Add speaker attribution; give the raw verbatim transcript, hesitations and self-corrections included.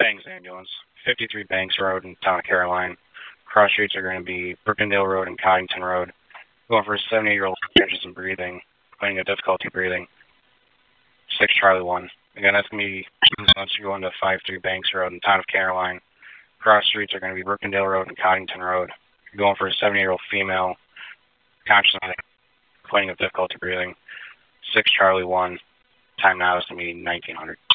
Speaker 1: Banks Ambulance, fifty-three Banks Road in town of Caroline. Cross streets are going to be Brookendale Road and Coddington Road. Going for a seventy-year-old interest in breathing, finding a difficulty breathing. six Charlie one. Again, that's going to be, once you go into five three Banks Road in town of Caroline. Cross streets are going to be Brookendale Road and Coddington Road. You're going for a seventy-year-old female, conscious, complaining of difficulty breathing. six Charlie one. Time now is going to be nineteen hundred.